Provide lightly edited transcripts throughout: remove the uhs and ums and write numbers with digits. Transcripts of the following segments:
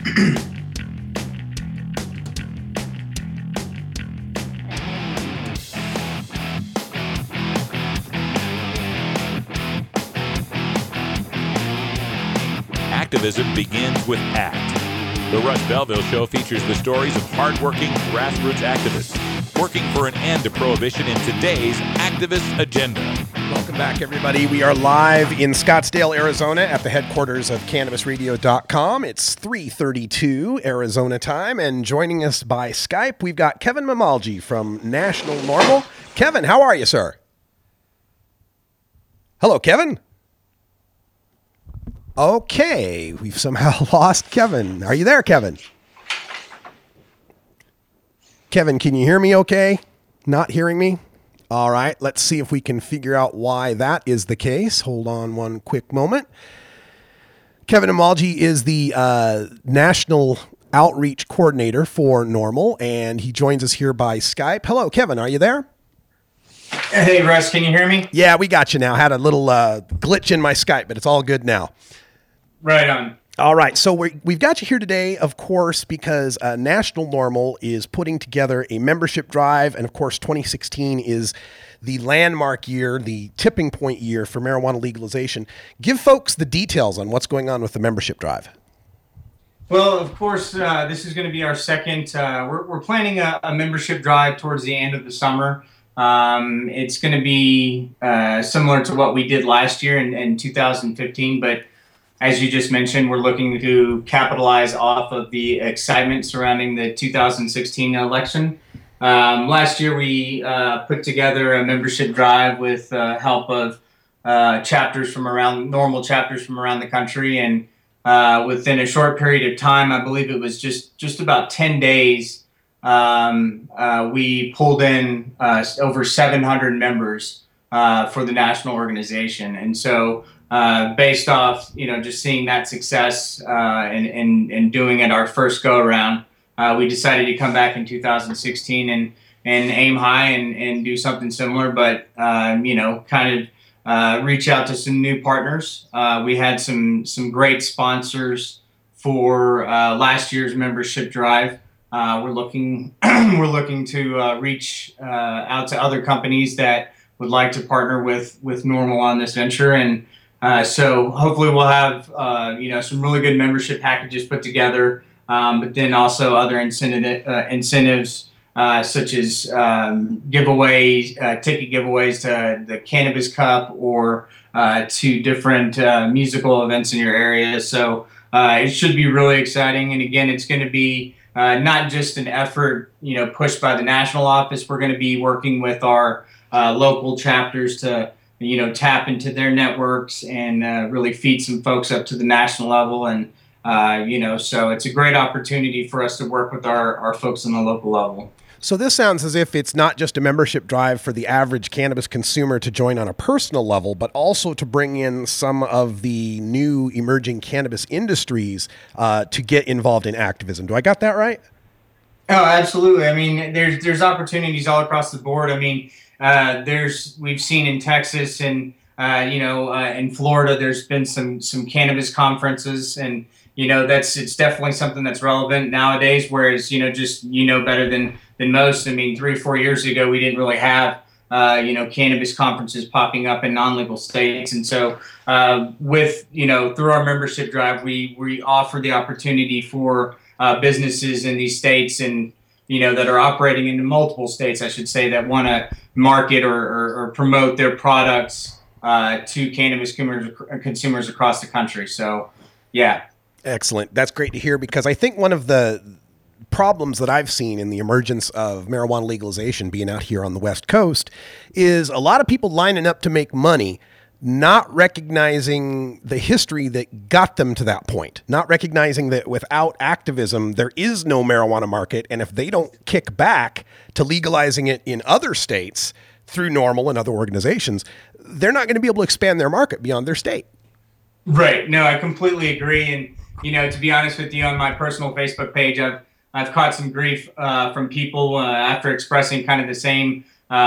Activism begins with ACT. The Russ Belville Show features the stories of hardworking grassroots activists working for an end to prohibition in today's activist agenda. Welcome back, everybody. We are live in Scottsdale, Arizona at the headquarters of CannabisRadio.com. It's 3:32 Arizona time, and joining us by Skype, we've got Kevin Mamalji from National NORML. Kevin, how are you, sir? Hello, Kevin. Okay, we've somehow lost Kevin. Are you there, Kevin? Kevin, can you hear me okay? Not hearing me? All right, let's see if we can figure out why that is the case. Hold on one quick moment. Kevin Mamalji is the National Outreach Coordinator for NORML, and he joins us here by Skype. Hello, Kevin, are you there? Hey, Russ, can you hear me? Yeah, we got you now. Had a little glitch in my Skype, but it's all good now. Right on. All right, so we've got you here today, of course, because National NORML is putting together a membership drive, and of course 2016 is the landmark year, the tipping point year for marijuana legalization. Give folks the details on what's going on with the membership drive. Well, of course, this is going to be our second. We're planning a membership drive towards the end of the summer. It's going to be similar to what we did last year in 2015, but as you just mentioned, we're looking to capitalize off of the excitement surrounding the 2016 election. Last year, we put together a membership drive with help of chapters from around NORML chapters from around the country, and within a short period of time, I believe it was just about 10 days, we pulled in over 700 members for the national organization, and so. Based off, just seeing that success and doing it our first go around, we decided to come back in 2016 and aim high and do something similar, but kind of reach out to some new partners. We had some great sponsors for last year's membership drive. We're looking to reach out to other companies that would like to partner with NORML on this venture, and so hopefully we'll have some really good membership packages put together, but then also other incentives such as giveaways, ticket giveaways to the Cannabis Cup or to different musical events in your area. So it should be really exciting. And again, it's going to be not just an effort pushed by the national office. We're going to be working with our local chapters to tap into their networks and really feed some folks up to the national level. And, so it's a great opportunity for us to work with our folks on the local level. So this sounds as if it's not just a membership drive for the average cannabis consumer to join on a personal level, but also to bring in some of the new emerging cannabis industries to get involved in activism. Do I got that right? Oh, absolutely. I mean, there's opportunities all across the board. I mean, we've seen in Texas and in Florida, there's been some cannabis conferences, and it's definitely something that's relevant nowadays. Whereas better than most. I mean, 3 or 4 years ago, we didn't really have cannabis conferences popping up in non-legal states, and so through our membership drive, we offer the opportunity for businesses in these states and that are operating in multiple states, I should say, that want to market or promote their products to cannabis consumers across the country. So, yeah. Excellent. That's great to hear, because I think one of the problems that I've seen in the emergence of marijuana legalization being out here on the West Coast is a lot of people lining up to make money, not recognizing the history that got them to that point, not recognizing that without activism, there is no marijuana market. And if they don't kick back to legalizing it in other states through NORML and other organizations, they're not going to be able to expand their market beyond their state. Right. No, I completely agree. And, to be honest with you, on my personal Facebook page, I've caught some grief from people after expressing kind of the same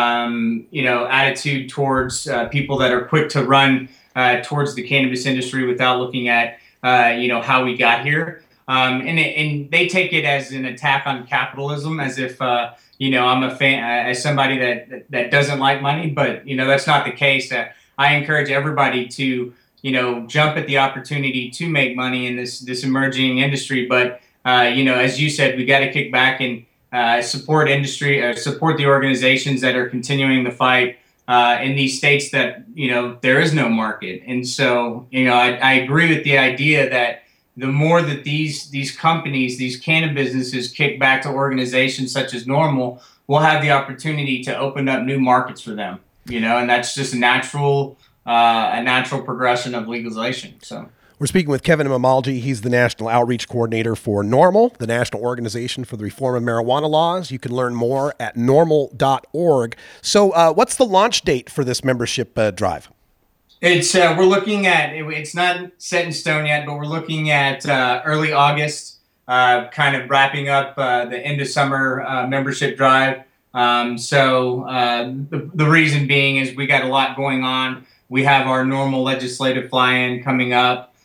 attitude towards people that are quick to run towards the cannabis industry without looking at, how we got here. And they take it as an attack on capitalism, as if I'm a fan, as somebody that doesn't like money. But that's not the case. I encourage everybody to jump at the opportunity to make money in this emerging industry. But as you said, we got to kick back and support the organizations that are continuing the fight in these states that there is no market. And so I agree with the idea that the more that these companies, these cannabis businesses kick back to organizations such as NORML, we'll have the opportunity to open up new markets for them. And that's just a natural progression of legalization. So. We're speaking with Kevin Mamalji. He's the National Outreach Coordinator for NORML, the National Organization for the Reform of Marijuana Laws. You can learn more at norml.org. So what's the launch date for this membership drive? We're looking at, it's not set in stone yet, but we're looking at early August, kind of wrapping up the end of summer membership drive. So the reason being is we got a lot going on. We have our NORML legislative fly-in coming up.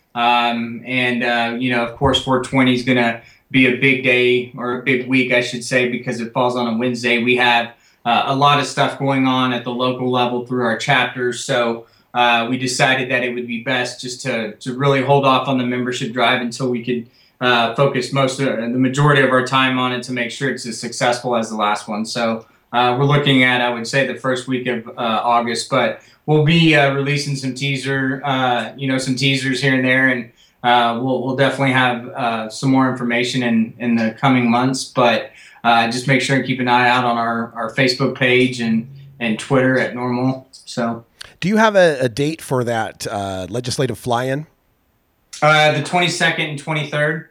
Of course, 420 is going to be a big day, or a big week, I should say, because it falls on a Wednesday. We have a lot of stuff going on at the local level through our chapters. So we decided that it would be best just to really hold off on the membership drive until we could focus the majority of our time on it to make sure it's as successful as the last one. So we're looking at, I would say, the first week of August, but we'll be releasing some teasers here and there, and we'll definitely have some more information in the coming months. But just make sure and keep an eye out on our Facebook page and Twitter at NORML. So. Do you have a date for that legislative fly-in? The 22nd and 23rd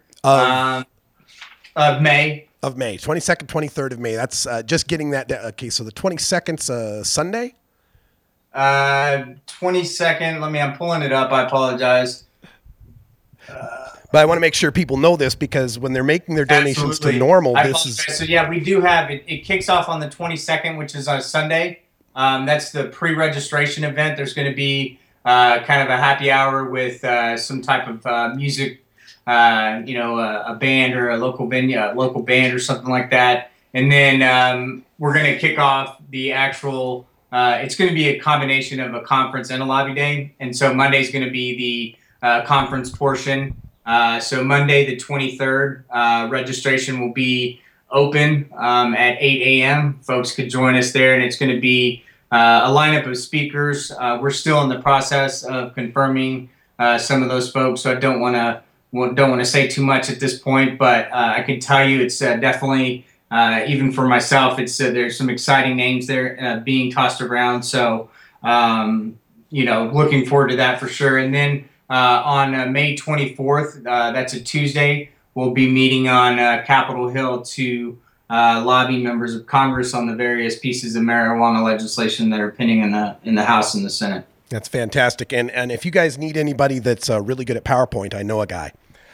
of May. Of May, 22nd, 23rd of May. That's just getting that. Okay, so the 22nd's Sunday? 22nd. I'm pulling it up. I apologize. But I want to make sure people know this, because when they're making their donations Absolutely. To NORML, this is. So yeah, we do have it. It kicks off on the 22nd, which is a Sunday. That's the pre-registration event. There's going to be kind of a happy hour with some type of music, a band or a local band or something like that. And then we're going to kick off the actual. It's going to be a combination of a conference and a lobby day. And so Monday is going to be the conference portion. So Monday the 23rd, registration will be open at 8 a.m. Folks could join us there, and it's going to be a lineup of speakers. We're still in the process of confirming some of those folks, so I don't want to say too much at this point. But I can tell you, it's definitely even for myself, it's there's some exciting names there being tossed around. So looking forward to that for sure. And then on May 24th, that's a Tuesday, we'll be meeting on Capitol Hill to lobby members of Congress on the various pieces of marijuana legislation that are pending in the House and the Senate. That's fantastic. And if you guys need anybody that's really good at PowerPoint, I know a guy.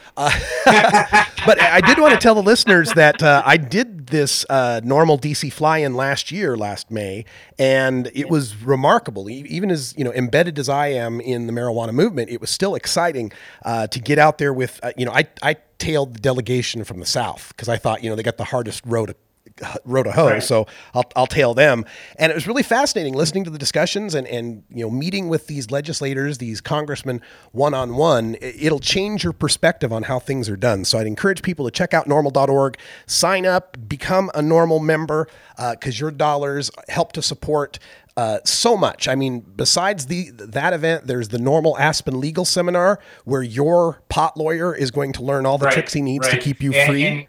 But I did want to tell the listeners that I did this NORML DC fly-in last May, and it was remarkable. Even as embedded as I am in the marijuana movement, it was still exciting to get out there with. I tailed the delegation from the South because I thought they got the hardest road to hoe, right. So I'll tail them. And it was really fascinating listening to the discussions and meeting with these legislators, these congressmen one-on-one. It'll change your perspective on how things are done. So I'd encourage people to check out norml.org, sign up, become a NORML member, because your dollars help to support so much. I mean, besides that event, there's the NORML Aspen Legal Seminar, where your pot lawyer is going to learn all the tricks he needs to keep you free.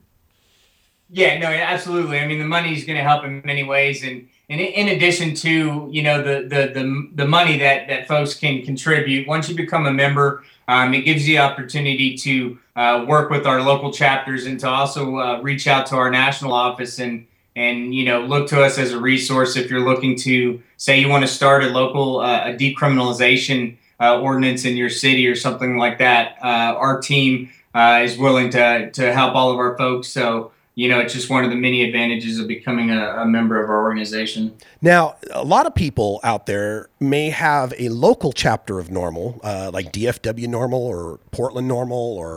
Yeah, no, absolutely. I mean, the money is going to help in many ways, and in addition to the money that folks can contribute, once you become a member, it gives you the opportunity to work with our local chapters and to also reach out to our national office and look to us as a resource if you're looking to say you want to start a local a decriminalization ordinance in your city or something like that. Our team is willing to help all of our folks. So. It's just one of the many advantages of becoming a member of our organization. Now, a lot of people out there may have a local chapter of NORML, like DFW NORML or Portland NORML or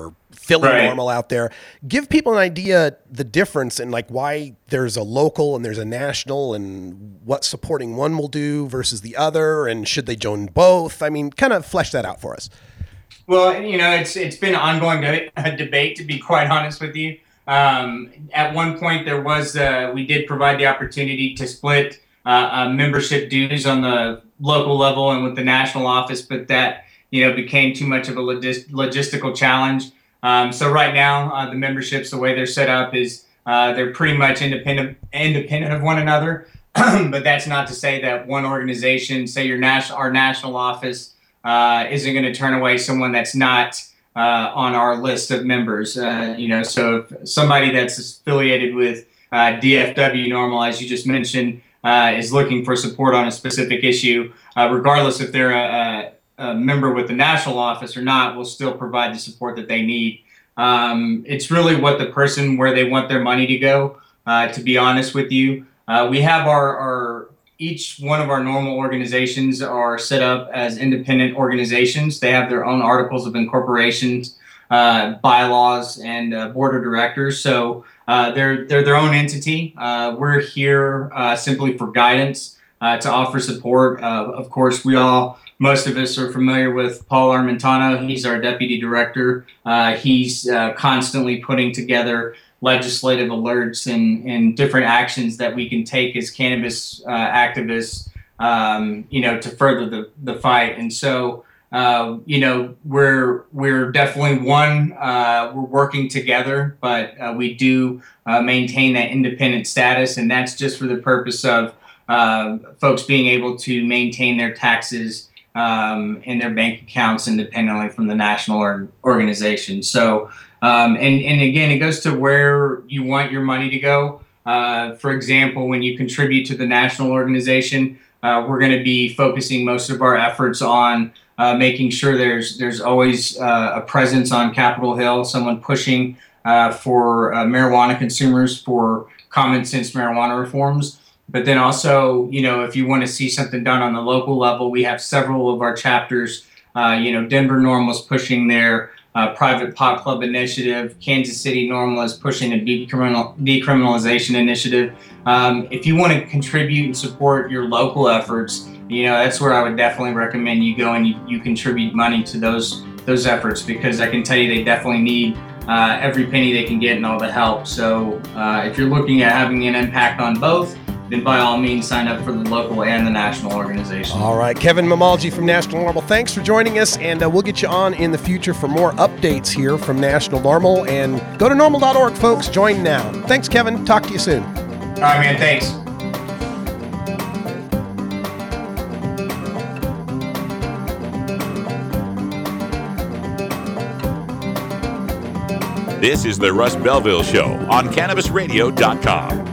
Philly Right. Normal out there. Give people an idea the difference in like why there's a local and there's a national, and what supporting one will do versus the other, and should they join both? I mean, kind of flesh that out for us. Well, it's been an ongoing debate, to be quite honest with you. At one point, we did provide the opportunity to split membership dues on the local level and with the national office, but that became too much of a logistical challenge. So right now, the memberships, the way they're set up is they're pretty much independent of one another. But that's not to say that one organization, say our national office, isn't going to turn away someone that's not on our list of members. So if somebody that's affiliated with DFW Normal, as you just mentioned, is looking for support on a specific issue, regardless if they're a member with the national office or not, we'll still provide the support that they need. It's really where they want their money to go, to be honest with you. We have each one of our normal organizations are set up as independent organizations. They have their own articles of incorporation, bylaws, and board of directors. So they're their own entity. We're here simply for guidance, to offer support. Of course, most of us are familiar with Paul Armentano. He's our deputy director. He's constantly putting together legislative alerts and different actions that we can take as cannabis activists, to further the fight. And so, we're definitely we're working together, but we do maintain that independent status, and that's just for the purpose of folks being able to maintain their taxes and their bank accounts independently from the national organization. So, and again, it goes to where you want your money to go. For example, when you contribute to the national organization, we're going to be focusing most of our efforts on making sure there's always a presence on Capitol Hill, someone pushing for marijuana consumers for common sense marijuana reforms. But then also, if you want to see something done on the local level, we have several of our chapters. Denver Normal is pushing their private pot club initiative. Kansas City Normal is pushing a decriminalization initiative. If you want to contribute and support your local efforts, that's where I would definitely recommend you go and you contribute money to those efforts, because I can tell you they definitely need every penny they can get and all the help. So if you're looking at having an impact on both, then by all means sign up for the local and the national organization. All right, Kevin Mamalji from National Normal, thanks for joining us, and we'll get you on in the future for more updates here from National Normal. And go to normal.org, folks. Join now. Thanks, Kevin. Talk to you soon. All right, man. Thanks. This is the Russ Belville Show on CannabisRadio.com.